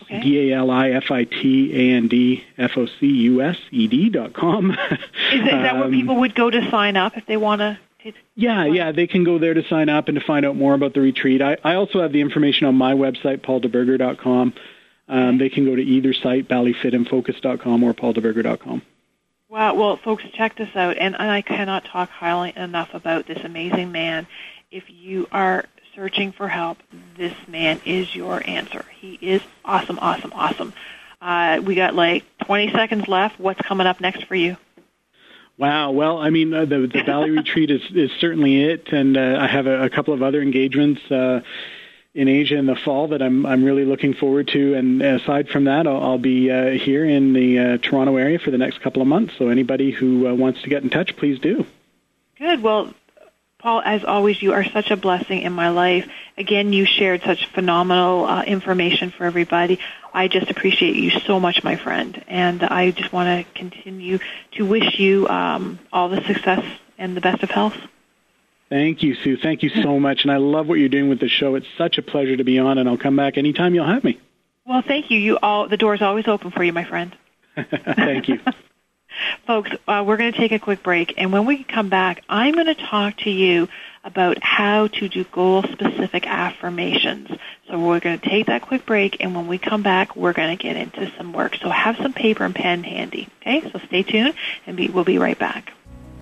DALIFITANDFOCUSED.com. Is that where people would go to sign up if they want to? Yeah, they can go there to sign up and to find out more about the retreat. I also have the information on my website, pauldberger.com. They can go to either site, balifitandfocus.com or pauldberger.com. Wow, well, folks, check this out. And I cannot talk highly enough about this amazing man. If you are searching for help, this man is your answer. He is awesome. We got 20 seconds left. What's coming up next for you? Wow. Well, I mean, the Bali retreat is certainly it, and I have a couple of other engagements in Asia in the fall that I'm really looking forward to. And aside from that, I'll be here in the Toronto area for the next couple of months. So anybody who wants to get in touch, please do. Good. Well, Paul, as always, you are such a blessing in my life. Again, you shared such phenomenal information for everybody. I just appreciate you so much, my friend, and I just want to continue to wish you all the success and the best of health. Thank you, Sue. Thank you so much, and I love what you're doing with the show. It's such a pleasure to be on, and I'll come back anytime you'll have me. Well, thank you. The door's always open for you, my friend. Thank you. Folks, we're going to take a quick break, and when we come back, I'm going to talk to you about how to do goal-specific affirmations. So we're going to take that quick break, and when we come back, we're going to get into some work. So have some paper and pen handy, okay? So stay tuned, and we'll be right back.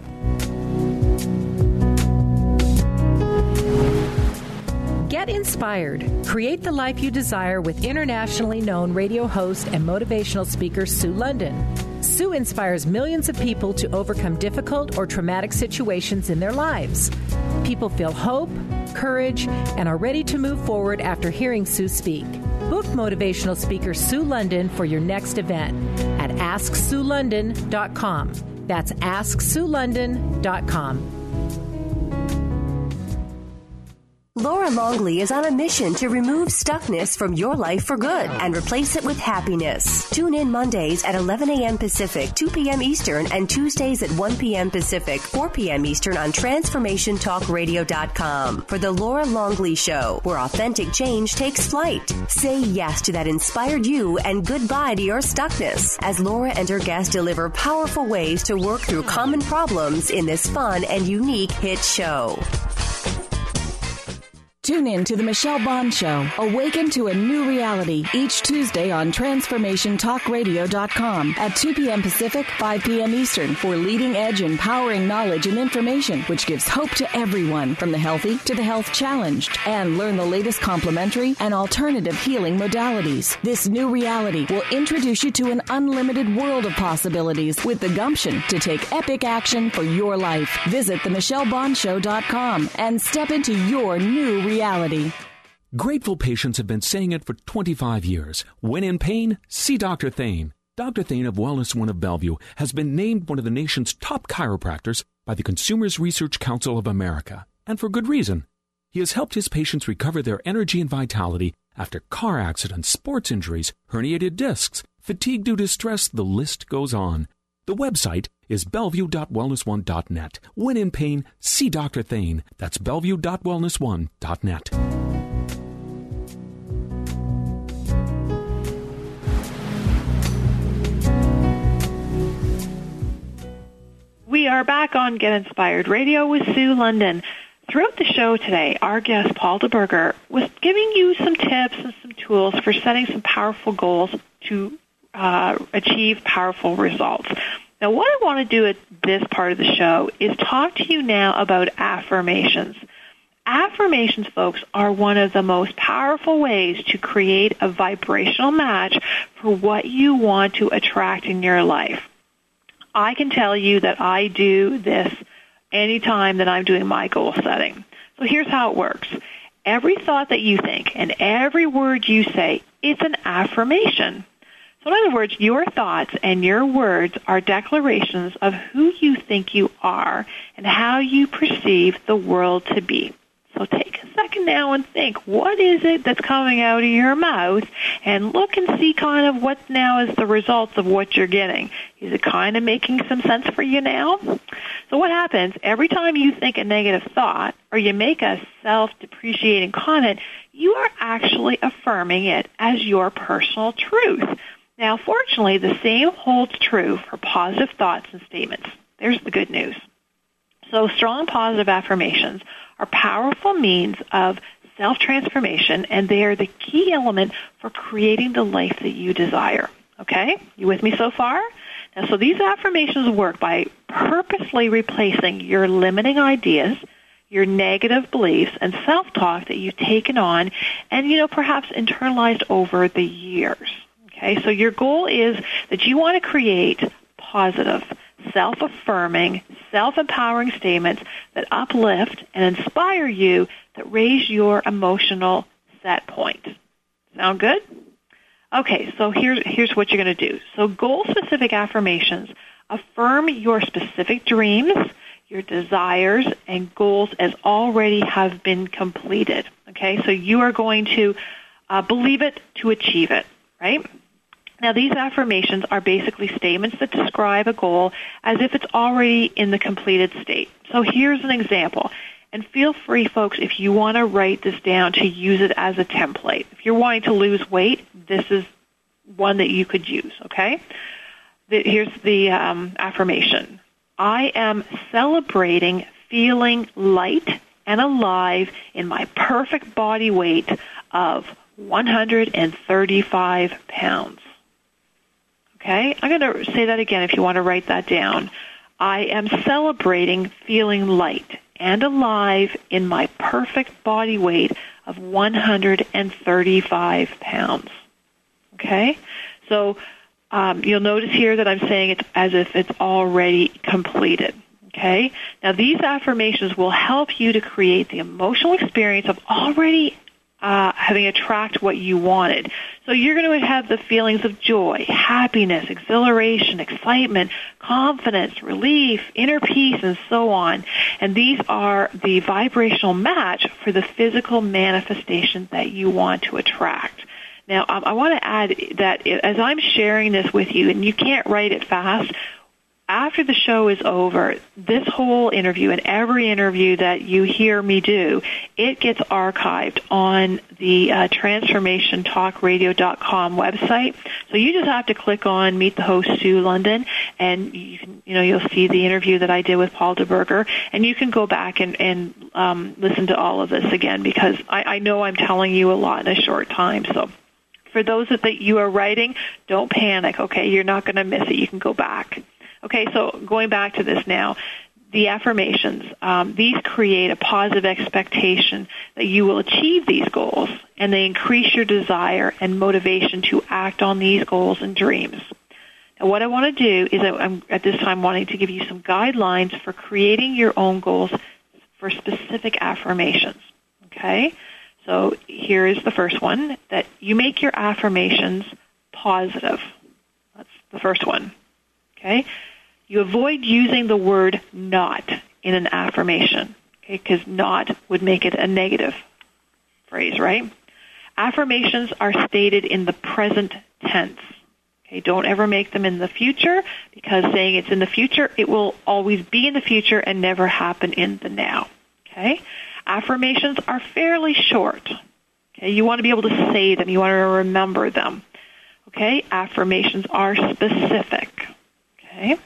Get inspired. Create the life you desire with internationally known radio host and motivational speaker Sue London. Sue inspires millions of people to overcome difficult or traumatic situations in their lives. People feel hope, courage, and are ready to move forward after hearing Sue speak. Book motivational speaker Sue London for your next event at AskSueLondon.com. That's AskSueLondon.com. Laura Longley is on a mission to remove stuckness from your life for good and replace it with happiness. Tune in Mondays at 11 a.m. Pacific, 2 p.m. Eastern, and Tuesdays at 1 p.m. Pacific, 4 p.m. Eastern on TransformationTalkRadio.com for The Laura Longley Show, where authentic change takes flight. Say yes to that inspired you and goodbye to your stuckness as Laura and her guests deliver powerful ways to work through common problems in this fun and unique hit show. Tune in to The Michelle Bond Show. Awaken to a new reality each Tuesday on TransformationTalkRadio.com at 2 p.m. Pacific, 5 p.m. Eastern for leading-edge empowering knowledge and information which gives hope to everyone from the healthy to the health challenged. And learn the latest complementary and alternative healing modalities. This new reality will introduce you to an unlimited world of possibilities with the gumption to take epic action for your life. Visit themichellebondshow.com and step into your new reality. Grateful patients have been saying it for 25 years. When in pain, see Dr. Thane. Dr. Thane of Wellness One of Bellevue has been named one of the nation's top chiropractors by the Consumers Research Council of America, and for good reason. He has helped his patients recover their energy and vitality after car accidents, sports injuries, herniated discs, fatigue due to stress, the list goes on. The website is bellevue.wellness1.net. When in pain, see Dr. Thane. That's bellevue.wellness1.net. We are back on Get Inspired Radio with Sue London. Throughout the show today, our guest, Paul DeBurger, was giving you some tips and some tools for setting some powerful goals to achieve powerful results. Now, what I want to do at this part of the show is talk to you now about affirmations. Affirmations, folks, are one of the most powerful ways to create a vibrational match for what you want to attract in your life. I can tell you that I do this anytime that I'm doing my goal setting. So here's how it works. Every thought that you think and every word you say, it's an affirmation. So in other words, your thoughts and your words are declarations of who you think you are and how you perceive the world to be. So take a second now and think, what is it that's coming out of your mouth? And look and see kind of what now is the results of what you're getting. Is it kind of making some sense for you now? So what happens, every time you think a negative thought or you make a self-depreciating comment, you are actually affirming it as your personal truth. Now, fortunately, the same holds true for positive thoughts and statements. There's the good news. So strong positive affirmations are powerful means of self-transformation, and they are the key element for creating the life that you desire. Okay? You with me so far? Now, so these affirmations work by purposely replacing your limiting ideas, your negative beliefs, and self-talk that you've taken on and, perhaps internalized over the years. Okay? So your goal is that you want to create positive, self-affirming, self-empowering statements that uplift and inspire you, that raise your emotional set point. Sound good? Okay, so here's what you're going to do. So goal-specific affirmations affirm your specific dreams, your desires, and goals as already have been completed. Okay, so you are going to believe it to achieve it, right? Now, these affirmations are basically statements that describe a goal as if it's already in the completed state. So here's an example. And feel free, folks, if you want to write this down, to use it as a template. If you're wanting to lose weight, this is one that you could use, okay? Here's the affirmation. I am celebrating feeling light and alive in my perfect body weight of 135 pounds. Okay, I'm going to say that again if you want to write that down. I am celebrating feeling light and alive in my perfect body weight of 135 pounds. Okay, so you'll notice here that I'm saying it's as if it's already completed. Okay, now these affirmations will help you to create the emotional experience of already having attract what you wanted. So you're going to have the feelings of joy, happiness, exhilaration, excitement, confidence, relief, inner peace, and so on. And these are the vibrational match for the physical manifestation that you want to attract. Now, I want to add that as I'm sharing this with you, and you can't write it fast, after the show is over, this whole interview and every interview that you hear me do, it gets archived on the TransformationTalkRadio.com website. So you just have to click on Meet the Host, Sue London, and you'll see the interview that I did with Paul DeBerger, and you can go back and listen to all of this again, because I know I'm telling you a lot in a short time. So for those that you are writing, don't panic, okay? You're not going to miss it. You can go back. Okay, so going back to this now, the affirmations, these create a positive expectation that you will achieve these goals, and they increase your desire and motivation to act on these goals and dreams. Now, what I want to do is I'm at this time wanting to give you some guidelines for creating your own goals for specific affirmations. Okay? So here is the first one, that you make your affirmations positive. That's the first one. Okay? You avoid using the word not in an affirmation, okay, because not would make it a negative phrase, right? Affirmations are stated in the present tense. Okay, don't ever make them in the future, because saying it's in the future, it will always be in the future and never happen in the now. Okay? Affirmations are fairly short. Okay? You want to be able to say them. You want to remember them. Okay? Affirmations are specific. Okay?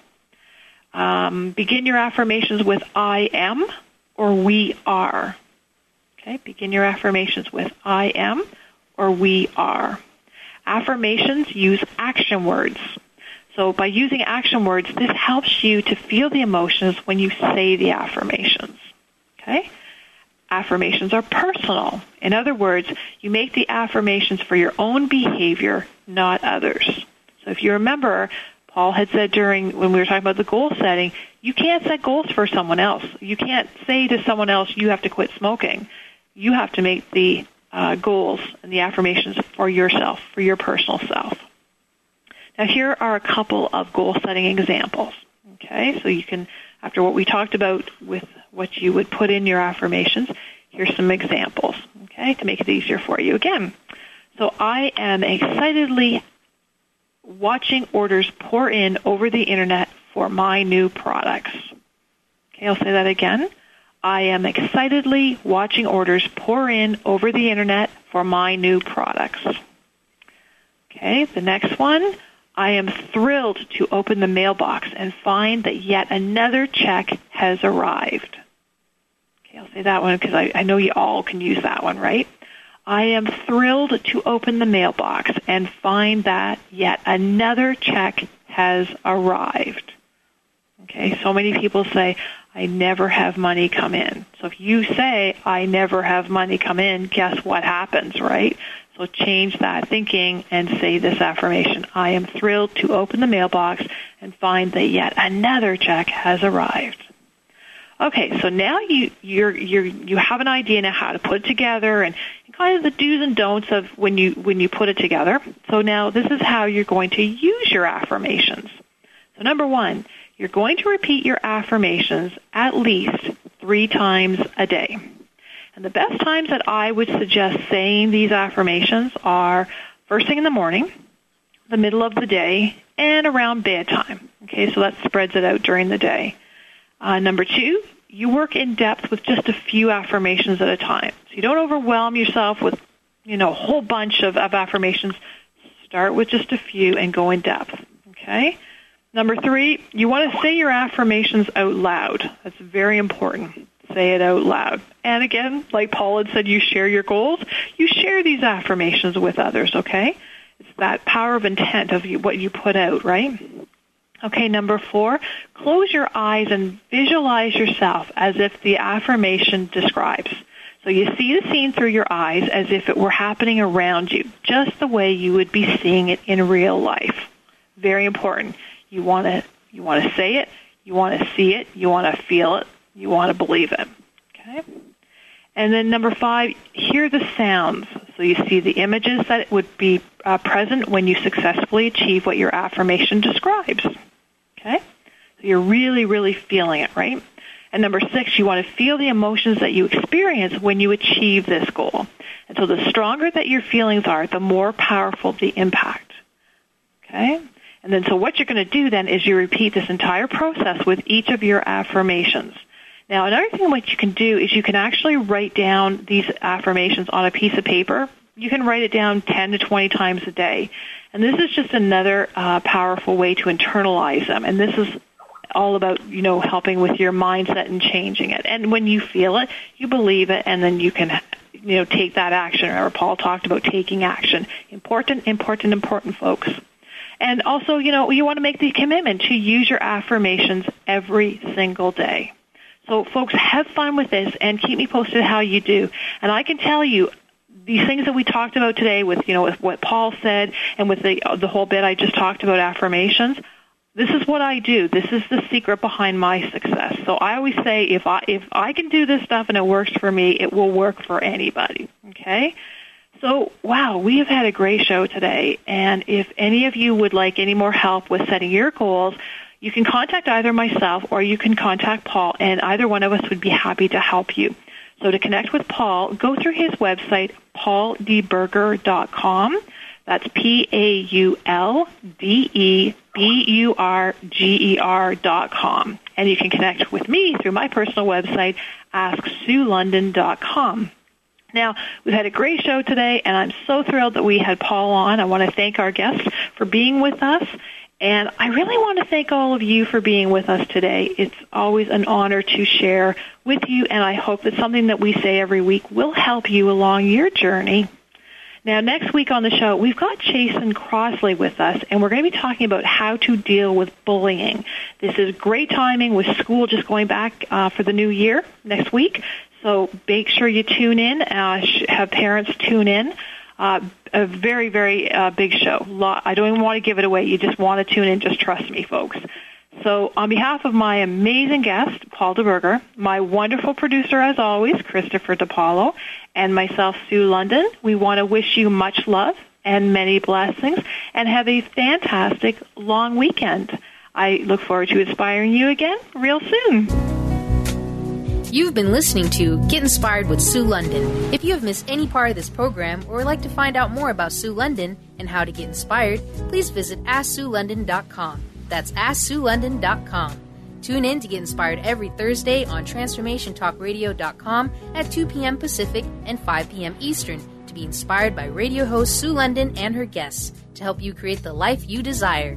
Begin your affirmations with I am or we are. Okay? Begin your affirmations with I am or we are. Affirmations use action words. So by using action words, this helps you to feel the emotions when you say the affirmations. Okay? Affirmations are personal. In other words, you make the affirmations for your own behavior, not others. So if you remember, Paul had said when we were talking about the goal setting, you can't set goals for someone else. You can't say to someone else, you have to quit smoking. You have to make the goals and the affirmations for yourself, for your personal self. Now, here are a couple of goal-setting examples. Okay, so you can, after what we talked about with what you would put in your affirmations, here's some examples, okay, to make it easier for you again. So I am excitedly watching orders pour in over the Internet for my new products. Okay, I'll say that again. I am excitedly watching orders pour in over the Internet for my new products. Okay, the next one. I am thrilled to open the mailbox and find that yet another check has arrived. Okay, I'll say that one because I know you all can use that one, right? I am thrilled to open the mailbox and find that yet another check has arrived. Okay, so many people say, I never have money come in. So if you say, I never have money come in, guess what happens, right? So change that thinking and say this affirmation. I am thrilled to open the mailbox and find that yet another check has arrived. Okay, so now you have an idea now how to put it together and kind of the do's and don'ts of when you put it together. So now this is how you're going to use your affirmations. So number one, you're going to repeat your affirmations at least 3 times a day. And the best times that I would suggest saying these affirmations are first thing in the morning, the middle of the day, and around bedtime. Okay, so that spreads it out during the day. Number 2, you work in depth with just a few affirmations at a time. So you don't overwhelm yourself with, a whole bunch of affirmations. Start with just a few and go in depth. Okay? Number 3, you want to say your affirmations out loud. That's very important. Say it out loud. And again, like Paul had said, you share your goals. You share these affirmations with others, okay? It's that power of intent of what you put out, right? Okay, number 4, close your eyes and visualize yourself as if the affirmation describes. So you see the scene through your eyes as if it were happening around you, just the way you would be seeing it in real life. Very important. You want to say it, you want to see it, you want to feel it, you want to believe it. Okay? And then number 5, hear the sounds. So So you see the images that would be present when you successfully achieve what your affirmation describes. Okay? So you're really, really feeling it, right? And number 6, you want to feel the emotions that you experience when you achieve this goal. And so the stronger that your feelings are, the more powerful the impact. Okay? And then so what you're going to do then is you repeat this entire process with each of your affirmations. Now, another thing what you can do is you can actually write down these affirmations on a piece of paper. You can write it down 10 to 20 times a day. And this is just another powerful way to internalize them. And this is all about, helping with your mindset and changing it. And when you feel it, you believe it, and then you can, take that action. Or Paul talked about taking action. Important, folks. And also, you want to make the commitment to use your affirmations every single day. So, folks, have fun with this and keep me posted how you do. And I can tell you, these things that we talked about today with, with what Paul said and with the whole bit I just talked about affirmations, this is what I do. This is the secret behind my success. So I always say if I can do this stuff and it works for me, it will work for anybody, okay? So, wow, we have had a great show today. And if any of you would like any more help with setting your goals, you can contact either myself or you can contact Paul, and either one of us would be happy to help you. So to connect with Paul, go through his website, pauldburger.com. That's PAULDEBURGER.com. And you can connect with me through my personal website, AskSueLondon.com. Now, we've had a great show today, and I'm so thrilled that we had Paul on. I want to thank our guests for being with us. And I really want to thank all of you for being with us today. It's always an honor to share with you, and I hope that something that we say every week will help you along your journey. Now, next week on the show, we've got Jason Crossley with us, and we're going to be talking about how to deal with bullying. This is great timing with school just going back for the new year next week, so make sure you tune in, have parents tune in. A very, very big show. I don't even want to give it away. You just want to tune in. Just trust me, folks. So on behalf of my amazing guest, Paul DeBurger, my wonderful producer, as always, Christopher DiPaolo, and myself, Sue London, we want to wish you much love and many blessings, and have a fantastic long weekend. I look forward to inspiring you again real soon. You've been listening to Get Inspired with Sue London. If you have missed any part of this program or would like to find out more about Sue London and how to get inspired, please visit AskSueLondon.com. That's AskSueLondon.com. Tune in to get inspired every Thursday on TransformationTalkRadio.com at 2 p.m. Pacific and 5 p.m. Eastern to be inspired by radio host Sue London and her guests to help you create the life you desire.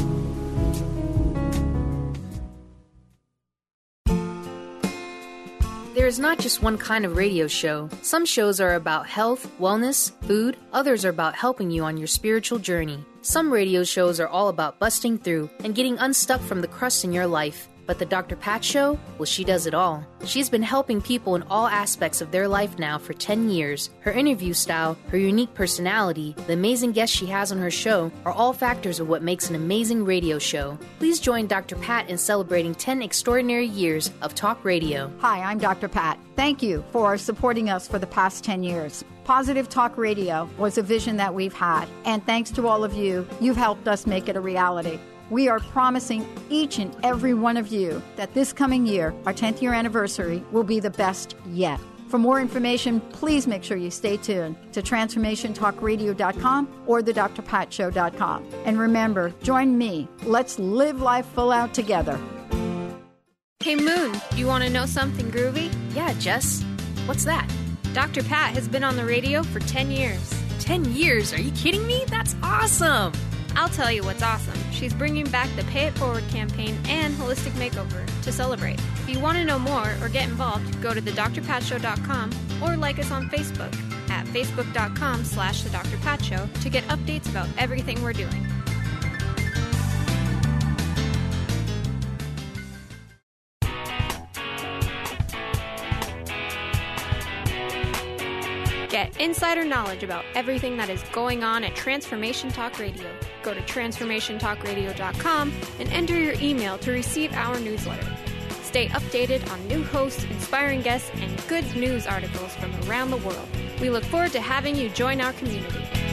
There is not just one kind of radio show. Some shows are about health, wellness, food. Others are about helping you on your spiritual journey. Some radio shows are all about busting through and getting unstuck from the crust in your life. But the Dr. Pat Show? Well, she does it all. She's been helping people in all aspects of their life now for 10 years. Her interview style, her unique personality, the amazing guests she has on her show are all factors of what makes an amazing radio show. Please join Dr. Pat in celebrating 10 extraordinary years of talk radio. Hi, I'm Dr. Pat. Thank you for supporting us for the past 10 years. Positive Talk Radio was a vision that we've had, and thanks to all of you, you've helped us make it a reality. We are promising each and every one of you that this coming year, our 10th year anniversary, will be the best yet. For more information, please make sure you stay tuned to TransformationTalkRadio.com or thedrpatshow.com. And remember, join me. Let's live life full out together. Hey, Moon, do you want to know something groovy? Yeah, Jess. What's that? Dr. Pat has been on the radio for 10 years. 10 years? Are you kidding me? That's awesome! I'll tell you what's awesome. She's bringing back the Pay It Forward campaign and Holistic Makeover to celebrate. If you want to know more or get involved, go to thedrpatshow.com or like us on Facebook at facebook.com/thedrpatshow to get updates about everything we're doing. Get insider knowledge about everything that is going on at Transformation Talk Radio. Go to TransformationTalkRadio.com and enter your email to receive our newsletter. Stay updated on new hosts, inspiring guests, and good news articles from around the world. We look forward to having you join our community.